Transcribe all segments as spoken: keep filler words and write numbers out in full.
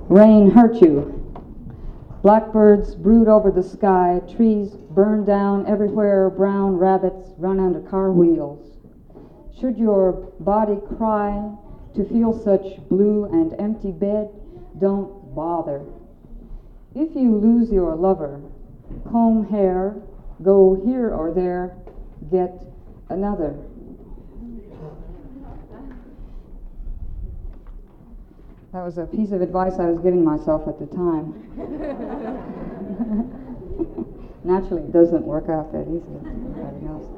Rain hurt you. Blackbirds brood over the sky, trees burn down everywhere, brown rabbits run under car wheels. Should your body cry to feel such blue and empty bed, don't bother. If you lose your lover, comb hair, go here or there, get another. That was a piece of advice I was giving myself at the time. Naturally, it doesn't work out that easily for everybody else.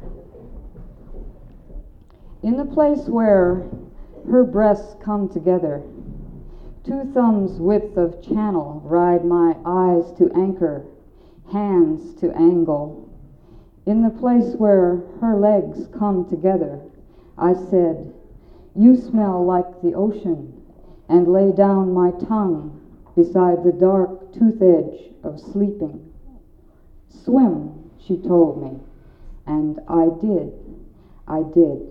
In the place where her breasts come together, two thumbs width of channel ride my eyes to anchor, hands to angle. In the place where her legs come together, I said, you smell like the ocean, and lay down my tongue beside the dark tooth edge of sleeping. Swim, she told me, and I did. I did.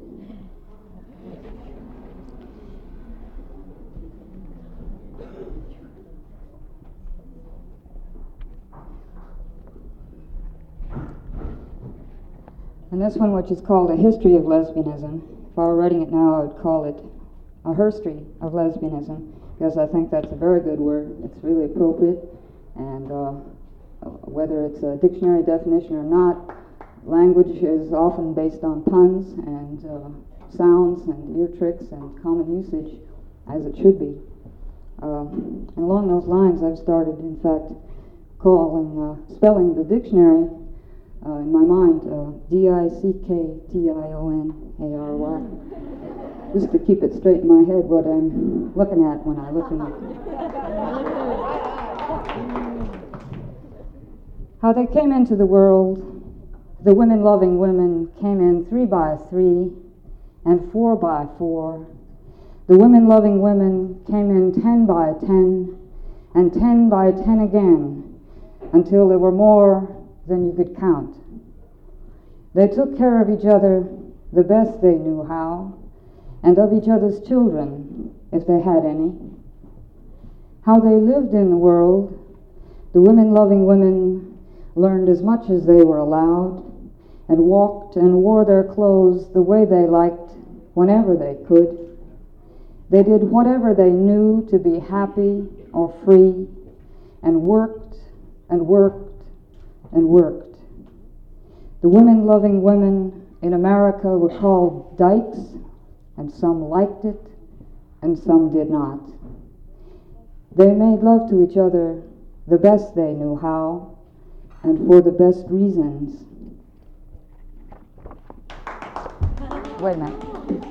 And this one, which is called A History of Lesbianism, if I were writing it now, I would call it A Herstory of Lesbianism, because I think that's a very good word. It's really appropriate, and uh, whether it's a dictionary definition or not, language is often based on puns and uh, sounds and ear tricks and common usage, as it should be. Uh, and along those lines, I've started, in fact, calling, uh, spelling the dictionary uh, in my mind, uh, D I C K T I O N A R Y. Just to keep it straight in my head what I'm looking at when I look in it. How they came into the world, the women-loving women came in three by three and four by four. The women-loving women came in ten by ten and ten by ten again until there were more than you could count. They took care of each other the best they knew how, and of each other's children, if they had any. How they lived in the world, the women-loving women learned as much as they were allowed, and walked and wore their clothes the way they liked, whenever they could. They did whatever they knew to be happy or free, and worked and worked and worked. The women-loving women in America were called dykes, and some liked it, and some did not. They made love to each other the best they knew how, and for the best reasons. Wait a minute.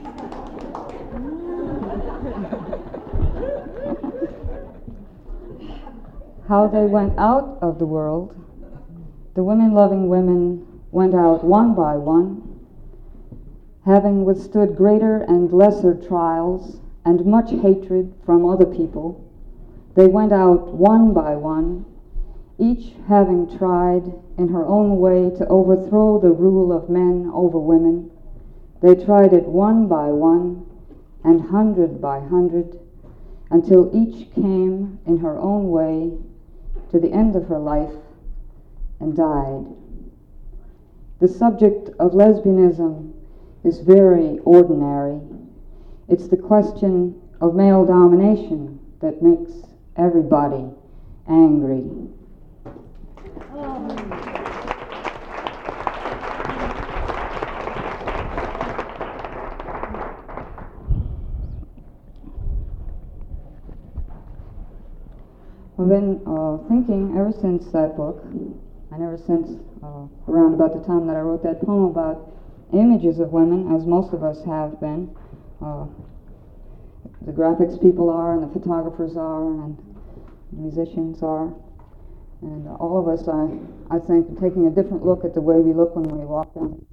How they went out of the world, the women-loving women went out one by one, having withstood greater and lesser trials and much hatred from other people. They went out one by one, each having tried in her own way to overthrow the rule of men over women. They tried it one by one and hundred by hundred until each came in her own way to the end of her life and died. The subject of lesbianism is very ordinary. It's the question of male domination that makes everybody angry. I've been uh, thinking ever since that book, and ever since uh, around about the time that I wrote that poem about images of women, as most of us have been. Uh, the graphics people are, and the photographers are, and the musicians are. And uh, all of us, I, I think, are taking a different look at the way we look when we walk down